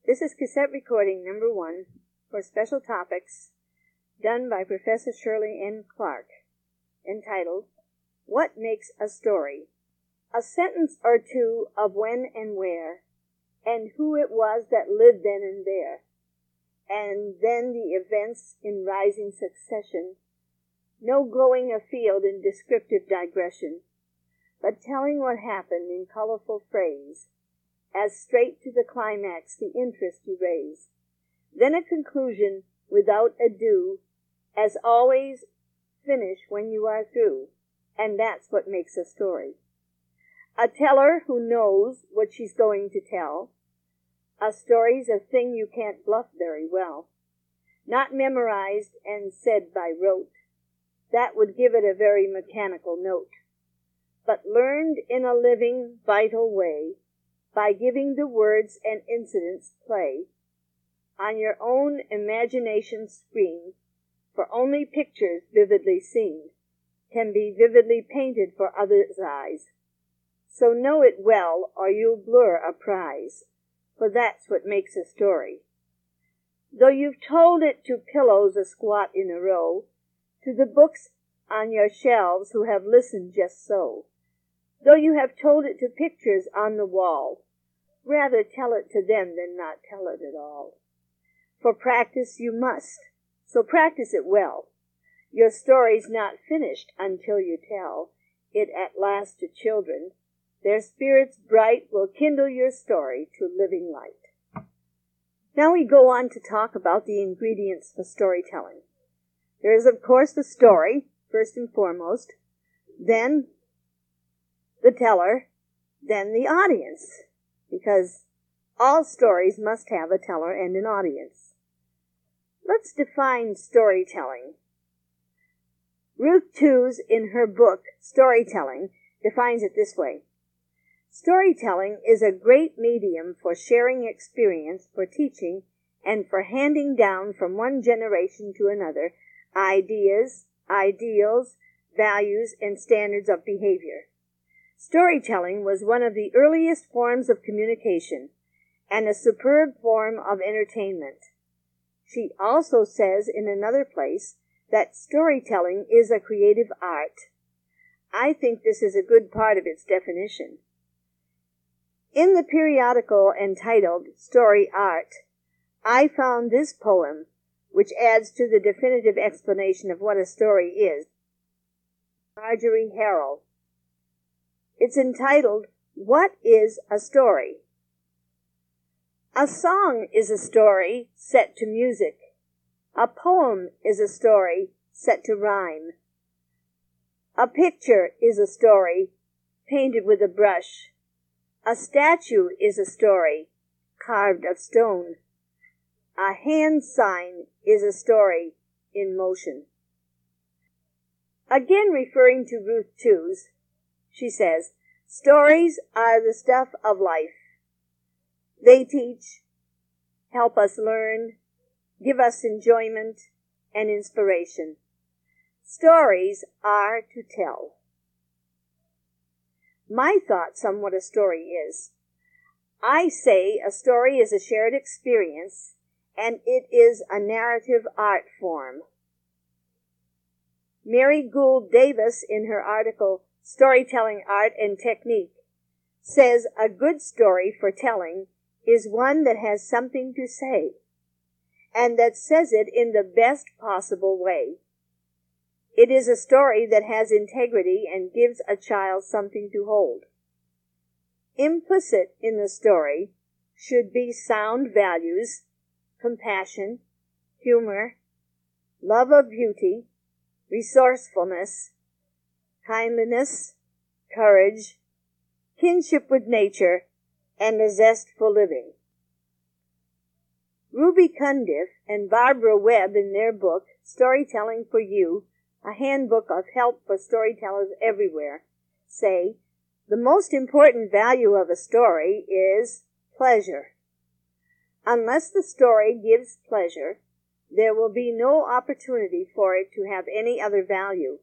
This is cassette recording number 1 for Special Topics, done by Professor Shirley N. Clark, entitled, What Makes a Story? A sentence or two of when and where, and who it was that lived then and there, and then the events in rising succession, no going afield in descriptive digression, but telling what happened in colorful phrase, as straight to the climax the interest you raise. Then a conclusion without ado, as always, finish when you are through, and that's what makes a story. A teller who knows what she's going to tell. A story's a thing you can't bluff very well. Not memorized and said by rote. That would give it a very mechanical note. But learned in a living, vital way, by giving the words and incidents play on your own imagination screen, for only pictures vividly seen can be vividly painted for others' eyes. So know it well, or you'll blur a prize, for that's what makes a story. Though you've told it to pillows a squat in a row, to the books on your shelves who have listened just so, though you have told it to pictures on the wall, rather tell it to them than not tell it at all. For practice you must, so practice it well. Your story's not finished until you tell it at last to children. Their spirits bright will kindle your story to living light. Now we go on to talk about the ingredients for storytelling. There is, of course, the story, first and foremost, then the teller, then the audience, because all stories must have a teller and an audience. Let's define storytelling. Ruth Tooze, in her book, Storytelling, defines it this way. Storytelling is a great medium for sharing experience, for teaching, and for handing down from one generation to another ideas, ideals, values, and standards of behavior. Storytelling was one of the earliest forms of communication and a superb form of entertainment. She also says in another place that storytelling is a creative art. I think this is a good part of its definition. In the periodical entitled Story Art, I found this poem, which adds to the definitive explanation of what a story is. Marjorie Harrell. It's entitled, What is a Story? A song is a story set to music. A poem is a story set to rhyme. A picture is a story painted with a brush. A statue is a story carved of stone. A hand sign is a story in motion. Again referring to Ruth Tooze, she says, stories are the stuff of life. They teach, help us learn, give us enjoyment and inspiration. Stories are to tell. My thoughts on what a story is. I say a story is a shared experience, and it is a narrative art form. Mary Gould Davis, in her article, Storytelling Art and Technique, says a good story for telling is one that has something to say, and that says it in the best possible way. It is a story that has integrity and gives a child something to hold. Implicit in the story should be sound values, compassion, humor, love of beauty, resourcefulness, kindliness, courage, kinship with nature, and a zest for living. Ruby Cundiff and Barbara Webb, in their book, Storytelling for You, a handbook of help for storytellers everywhere, say, the most important value of a story is pleasure. Unless the story gives pleasure, there will be no opportunity for it to have any other value.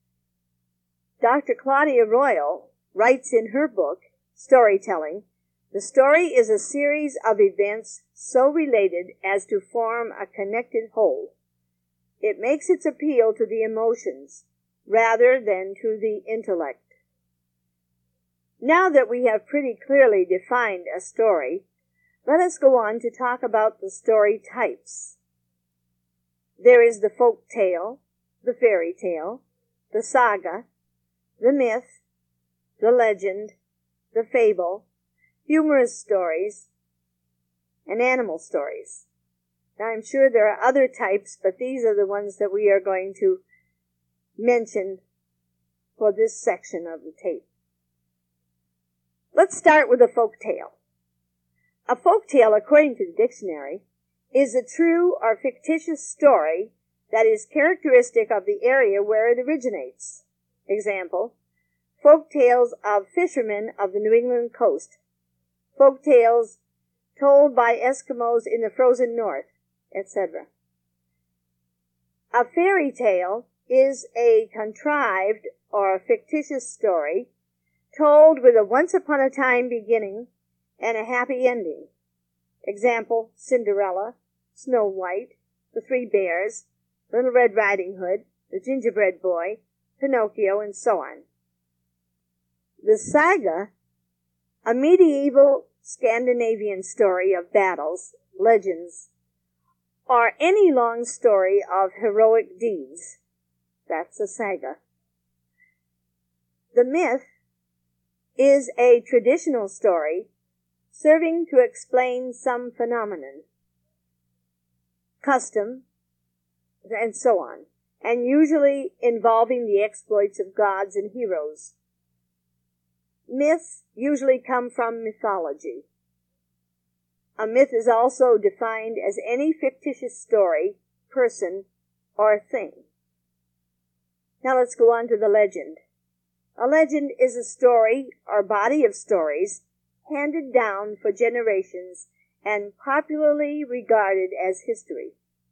Dr. Claudia Royal writes in her book, Storytelling, The story is a series of events so related as to form a connected whole. It makes its appeal to the emotions rather than to the intellect. Now that we have pretty clearly defined a story, let us go on to talk about the story types. There is the folk tale, the fairy tale, the saga, the myth, the legend, the fable, humorous stories, and animal stories. Now, I'm sure there are other types, but these are the ones that we are going to mention for this section of the tape. Let's start with a folk tale. A folk tale, according to the dictionary, is a true or fictitious story that is characteristic of the area where it originates. Example, folk tales of fishermen of the New England coast, folk tales told by Eskimos in the frozen north, etc. A fairy tale is a contrived or fictitious story told with a once-upon-a-time beginning and a happy ending. Example, Cinderella, Snow White, The Three Bears, Little Red Riding Hood, The Gingerbread Boy, Pinocchio, and so on. The saga, a medieval Scandinavian story of battles, legends, or any long story of heroic deeds. That's a saga. The myth is a traditional story serving to explain some phenomenon, custom, and so on, and usually involving the exploits of gods and heroes. Myths usually come from mythology. A myth is also defined as any fictitious story, person, or thing. Now let's go on to the legend. A legend is a story or body of stories handed down for generations and popularly regarded as history.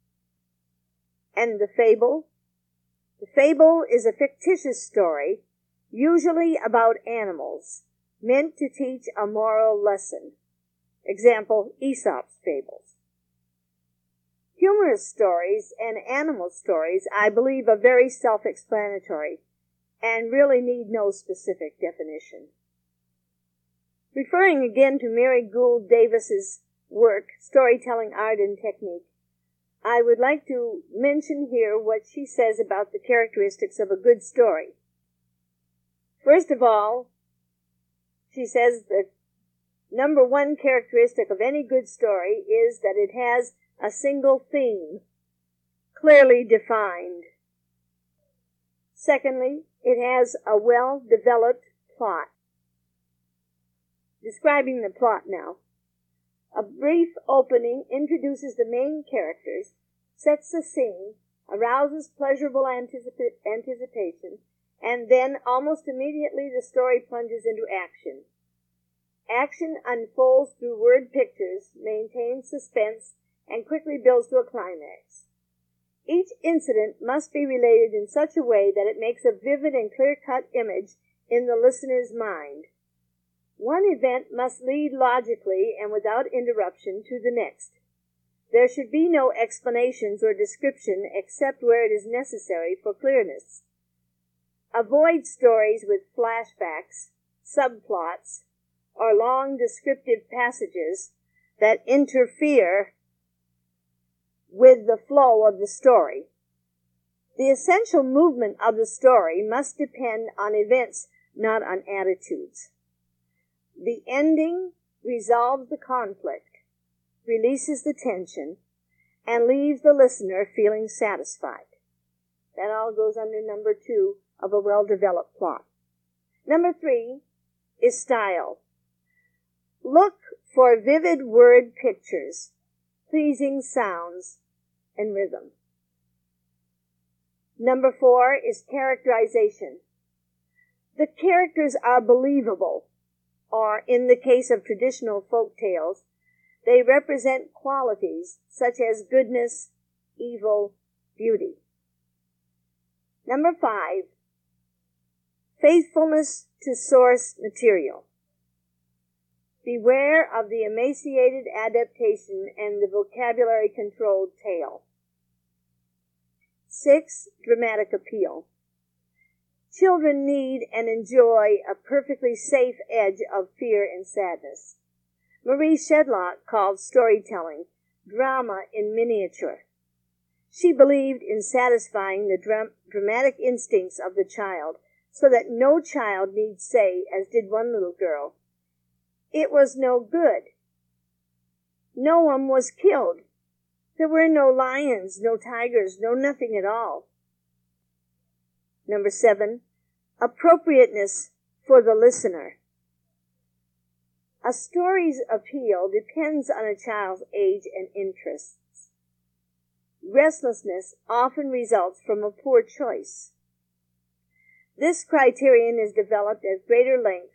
And the fable? The fable is a fictitious story, usually about animals, meant to teach a moral lesson. Example, Aesop's fables. Humorous stories and animal stories, I believe, are very self-explanatory and really need no specific definition. Referring again to Mary Gould Davis's work, Storytelling Art and Technique, I would like to mention here what she says about the characteristics of a good story. First of all, she says that number one characteristic of any good story is that it has a single theme, clearly defined. Secondly, it has a well-developed plot. Describing the plot now. A brief opening introduces the main characters, sets the scene, arouses pleasurable anticipation, and then almost immediately the story plunges into action. Action unfolds through word pictures, maintains suspense, and quickly builds to a climax. Each incident must be related in such a way that it makes a vivid and clear-cut image in the listener's mind. One event must lead logically and without interruption to the next. There should be no explanations or description except where it is necessary for clearness. Avoid stories with flashbacks, subplots, or long descriptive passages that interfere with the flow of the story. The essential movement of the story must depend on events, not on attitudes. The ending resolves the conflict, releases the tension, and leaves the listener feeling satisfied. That all goes under number 2 of a well-developed plot. Number 3 is style. Look for vivid word pictures, pleasing sounds, and rhythm. Number 4 is characterization. The characters are believable, or in the case of traditional folk tales, they represent qualities such as goodness, evil, beauty. Number 5, faithfulness to source material. Beware of the emaciated adaptation and the vocabulary-controlled tale. 6. Dramatic appeal. Children need and enjoy a perfectly safe edge of fear and sadness. Marie Shedlock called storytelling drama in miniature. She believed in satisfying the dramatic instincts of the child so that no child need say, as did one little girl, "It was no good. No one was killed. There were no lions, no tigers, no nothing at all." Number 7, appropriateness for the listener. A story's appeal depends on a child's age and interests. Restlessness often results from a poor choice. This criterion is developed at greater length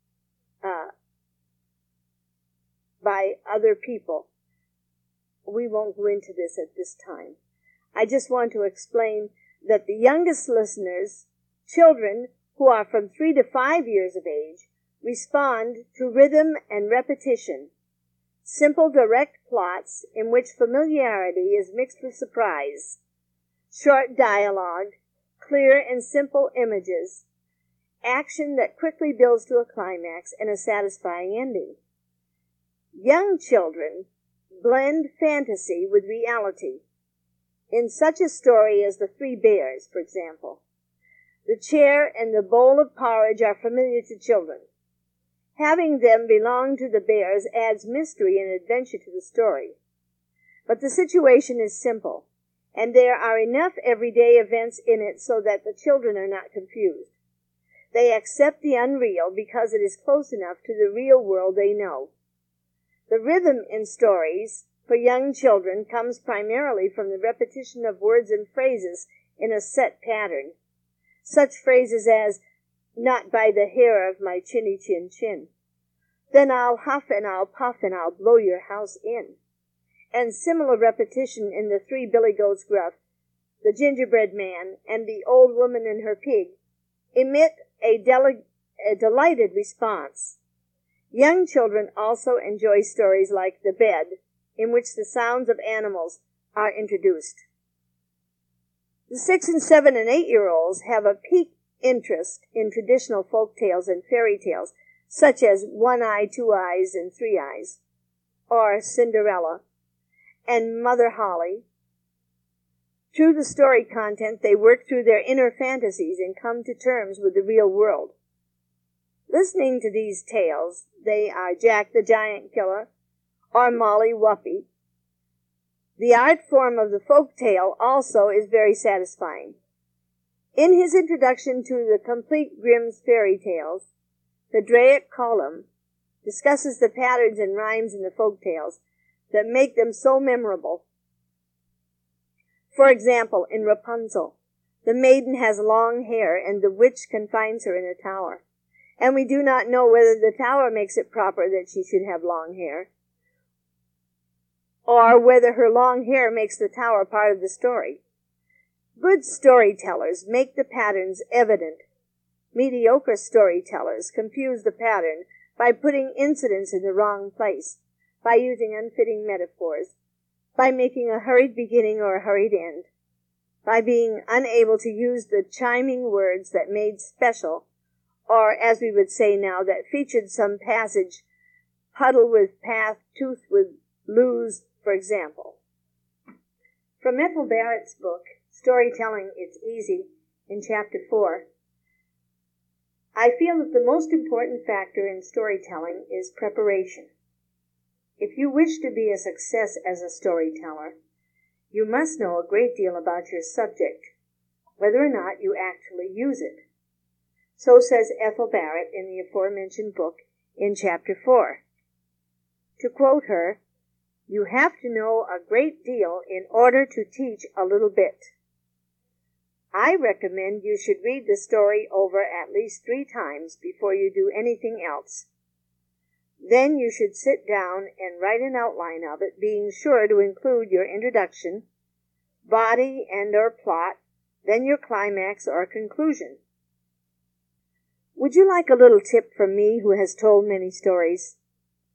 by other people. We won't go into this at this time. I just want to explain that the youngest listeners, children who are from 3 to 5 years of age, respond to rhythm and repetition, simple direct plots in which familiarity is mixed with surprise, short dialogue, clear and simple images, action that quickly builds to a climax and a satisfying ending. Young children blend fantasy with reality. In such a story as The Three Bears, for example, the chair and the bowl of porridge are familiar to children. Having them belong to the bears adds mystery and adventure to the story. But the situation is simple, and there are enough everyday events in it so that the children are not confused. They accept the unreal because it is close enough to the real world they know. The rhythm in stories for young children comes primarily from the repetition of words and phrases in a set pattern. Such phrases as, "Not by the hair of my chinny chin chin," "Then I'll huff and I'll puff and I'll blow your house in," and similar repetition in The Three Billy Goats Gruff, The Gingerbread Man, and The Old Woman and Her Pig, emit a delighted response. Young children also enjoy stories like The Bed, in which the sounds of animals are introduced. The 6 and 7 and 8-year-olds have a peak interest in traditional folk tales and fairy tales, such as One Eye, Two Eyes, and Three Eyes, or Cinderella, and Mother Holly. Through the story content, they work through their inner fantasies and come to terms with the real world. Listening to these tales, they are Jack the Giant Killer or Molly Whuppie. The art form of the folk tale also is very satisfying. In his introduction to the complete Grimm's fairy tales, the Draic Colum discusses the patterns and rhymes in the folk tales that make them so memorable. For example, in Rapunzel, the maiden has long hair and the witch confines her in a tower. And we do not know whether the tower makes it proper that she should have long hair, or whether her long hair makes the tower part of the story. Good storytellers make the patterns evident. Mediocre storytellers confuse the pattern by putting incidents in the wrong place, by using unfitting metaphors, by making a hurried beginning or a hurried end, by being unable to use the chiming words that made special, or, as we would say now, that featured some passage, puddle with path, tooth with lose, for example. From Ethel Barrett's book, Storytelling It's Easy, in Chapter 4, I feel that the most important factor in storytelling is preparation. If you wish to be a success as a storyteller, you must know a great deal about your subject, whether or not you actually use it. So says Ethel Barrett in the aforementioned book in Chapter 4. To quote her, "You have to know a great deal in order to teach a little bit. I recommend you should read the story over at least 3 times before you do anything else. Then you should sit down and write an outline of it, being sure to include your introduction, body and/or plot, then your climax or conclusion." Would you like a little tip from me who has told many stories?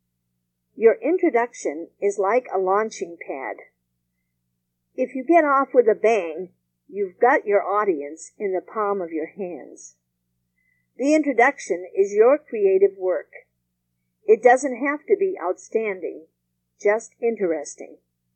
Your introduction is like a launching pad. If you get off with a bang, you've got your audience in the palm of your hands. The introduction is your creative work. It doesn't have to be outstanding, just interesting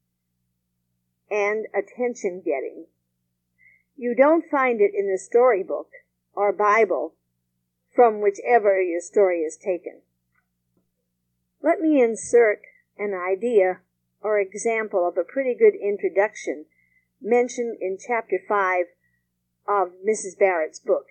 and attention-getting. You don't find it in the storybook or Bible from whichever your story is taken. Let me insert an idea or example of a pretty good introduction mentioned in Chapter 5 of Mrs. Barrett's book.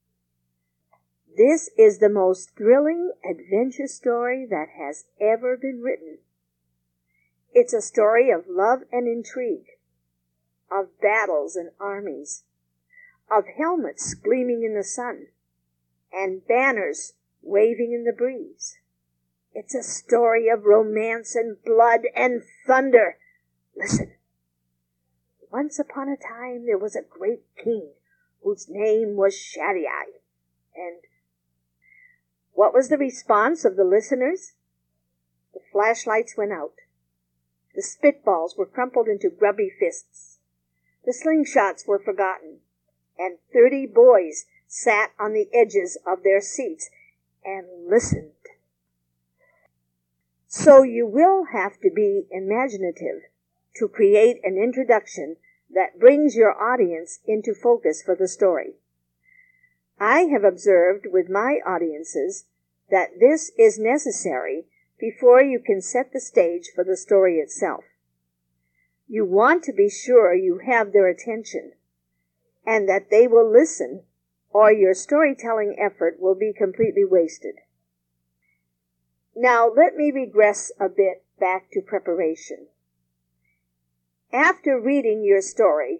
This is the most thrilling adventure story that has ever been written. It's a story of love and intrigue, of battles and armies, of helmets gleaming in the sun, and banners waving in the breeze. It's a story of romance and blood and thunder. Listen. Once upon a time there was a great king whose name was Shaddai. And what was the response of the listeners? The flashlights went out. The spitballs were crumpled into grubby fists. The slingshots were forgotten. And 30 boys sat on the edges of their seats and listened. So you will have to be imaginative to create an introduction that brings your audience into focus for the story. I have observed with my audiences that this is necessary before you can set the stage for the story itself. You want to be sure you have their attention and that they will listen, or your storytelling effort will be completely wasted. Now, let me regress a bit back to preparation. After reading your story,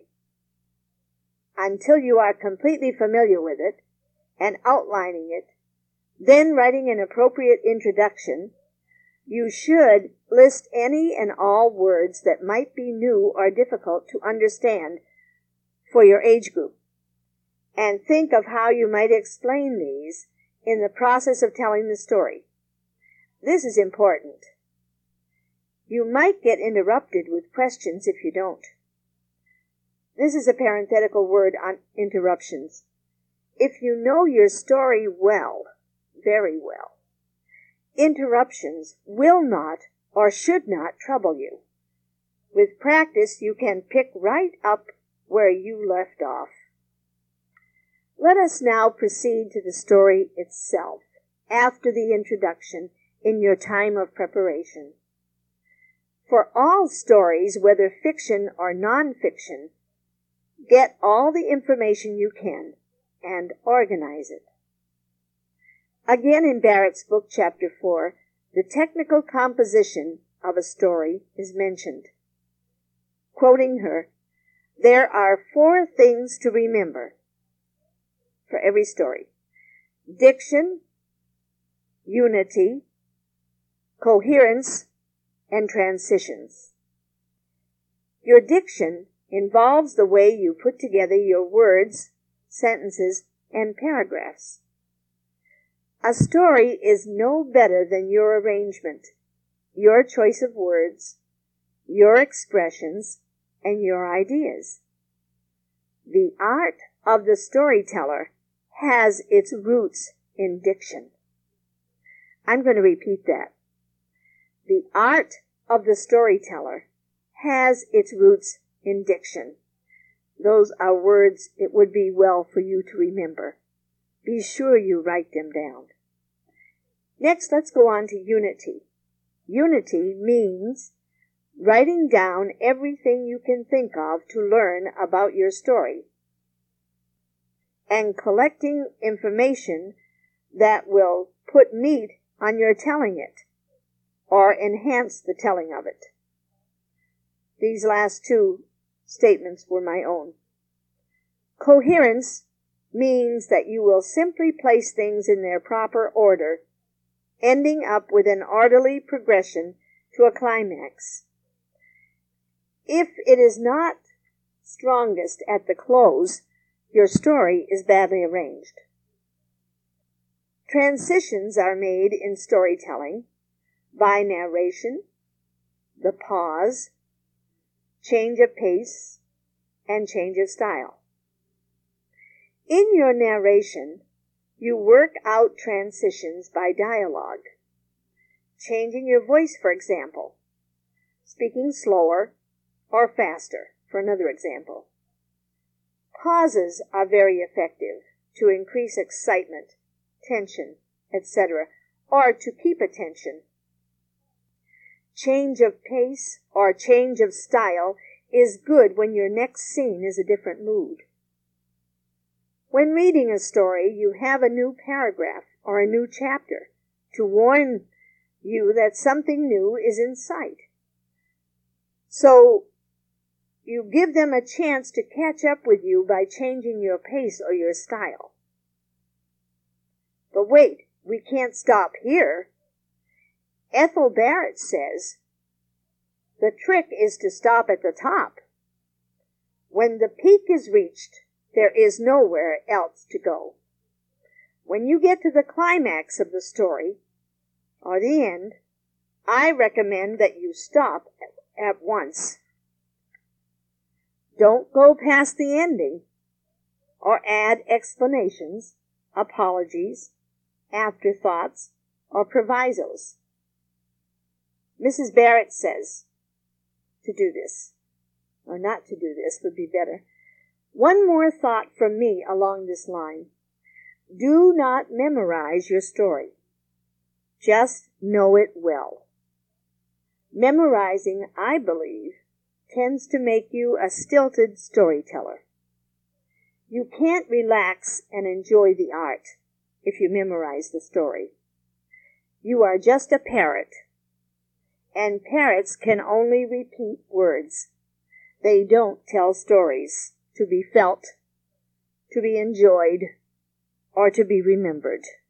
until you are completely familiar with it, and outlining it, then writing an appropriate introduction, you should list any and all words that might be new or difficult to understand for your age group, and think of how you might explain these in the process of telling the story. This is important. You might get interrupted with questions if you don't. This is a parenthetical word on interruptions. If you know your story well, very well, interruptions will not or should not trouble you. With practice, you can pick right up where you left off. Let us now proceed to the story itself, after the introduction, in your time of preparation. For all stories, whether fiction or non-fiction, get all the information you can and organize it. Again, in Barrett's book, Chapter 4, the technical composition of a story is mentioned. Quoting her, "There are 4 things to remember for every story: diction, unity, coherence, and transitions." Your diction involves the way you put together your words, sentences, and paragraphs. A story is no better than your arrangement, your choice of words, your expressions, and your ideas. The art of the storyteller has its roots in diction. I'm going to repeat that. The art of the storyteller has its roots in diction. Those are words it would be well for you to remember. Be sure you write them down. Next, let's go on to unity. Unity means writing down everything you can think of to learn about your story and collecting information that will put meat on your telling it or enhance the telling of it. These last 2 statements were my own. Coherence means that you will simply place things in their proper order, ending up with an orderly progression to a climax. If it is not strongest at the close, your story is badly arranged. Transitions are made in storytelling by narration, the pause, change of pace, and change of style. In your narration, you work out transitions by dialogue, changing your voice, for example, speaking slower or faster, for another example. Pauses are very effective to increase excitement, tension, etc., or to keep attention. Change of pace or change of style is good when your next scene is a different mood. When reading a story, you have a new paragraph or a new chapter to warn you that something new is in sight. So you give them a chance to catch up with you by changing your pace or your style. But wait, we can't stop here. Ethel Barrett says, the trick is to stop at the top. When the peak is reached, there is nowhere else to go. When you get to the climax of the story, or the end, I recommend that you stop at once. Don't go past the ending, or add explanations, apologies, afterthoughts, or provisos. Mrs. Barrett says to do this, or not to do this would be better. One more thought from me along this line. Do not memorize your story. Just know it well. Memorizing, I believe, tends to make you a stilted storyteller. You can't relax and enjoy the art if you memorize the story. You are just a parrot, and parrots can only repeat words. They don't tell stories to be felt, to be enjoyed, or to be remembered.